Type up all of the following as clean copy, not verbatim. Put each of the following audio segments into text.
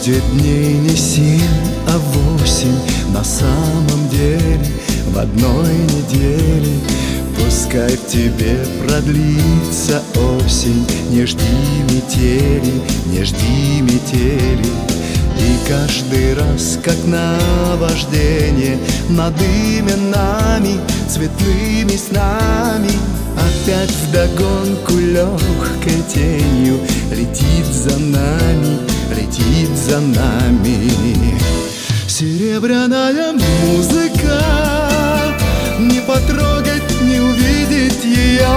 Будет дней не 7, а 8. На самом деле в одной неделе. Пускай в тебе продлится осень. Не жди метели, не жди метели. И каждый раз, как наваждение, над именами, цветными снами, опять вдогонку легкой тенью летит за нами, летит за нами. Серебряная музыка, не потрогать, не увидеть ее.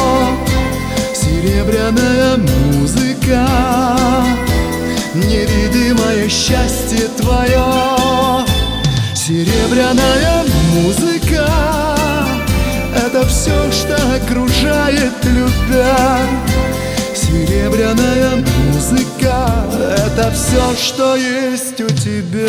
Серебряная музыка, невидимое счастье твое. Серебряная музыка, это все, что окружает любя. Серебряная музыка, это все, что есть у тебя.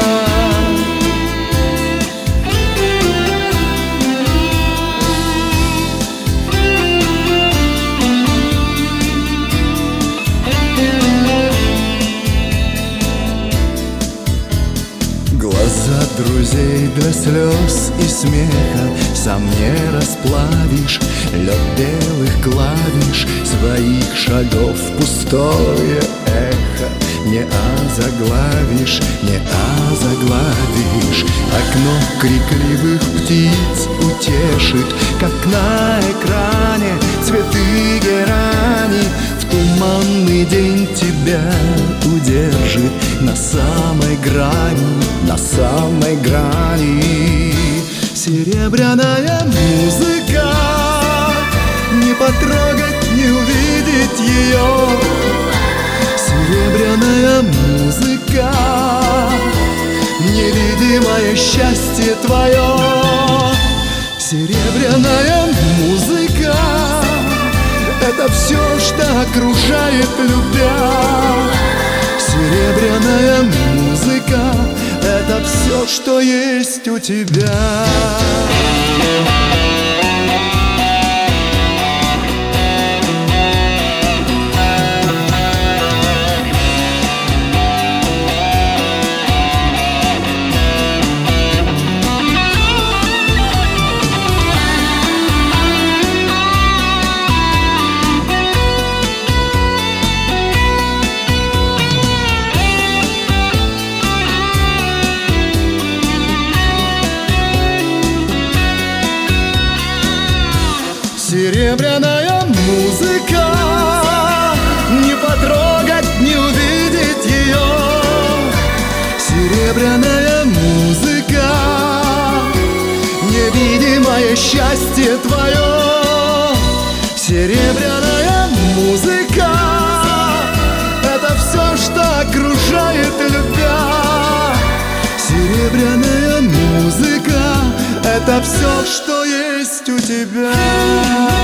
Глаза друзей для слез и смеха сам не расплавишь. Лед белых клавиш своих шагов пустое эхо не озаглавишь, не озаглавишь. Окно крикливых птиц утешит, как на экране цветы герани. В туманный день тебя удержит на самой грани, на самой грани. Серебряная музыка, не потрогать, не увидеть ее. Серебряная музыка, невидимое счастье твое. Серебряная музыка, это все, что окружает любя. Серебряная музыка, это все, что есть у тебя. Серебряная музыка, не потрогать, не увидеть ее. Серебряная музыка, невидимое счастье твое. Серебряная музыка, это все, что окружает любя. Серебряная музыка, это все, что есть у тебя.